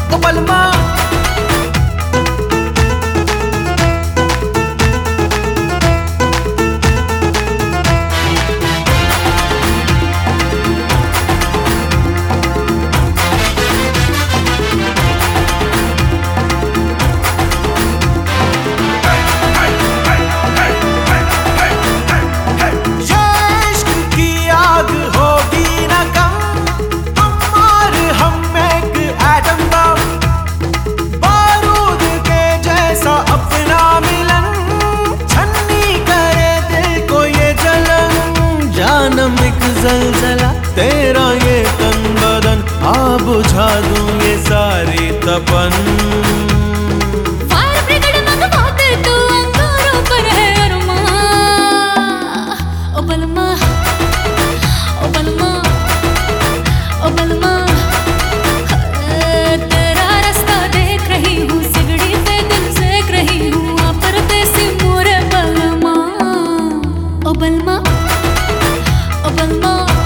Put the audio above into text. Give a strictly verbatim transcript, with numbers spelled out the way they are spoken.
ओ बलमा। एक ज़लज़ला तेरा ये तन बदन, आ बुझा दूं ये सारी तपन। फायर ब्रिगेड मंगवा दे तू, अंगारों पर है अरमां। ओ बलमा, ओ बलमा, ओ बलमा, तेरा रास्ता देख रही हूँ, सिगड़ी पे दिल सेक रही हूँ, आ परदेसी मोरे बलमा। ओ बलमा, ओ बलमा।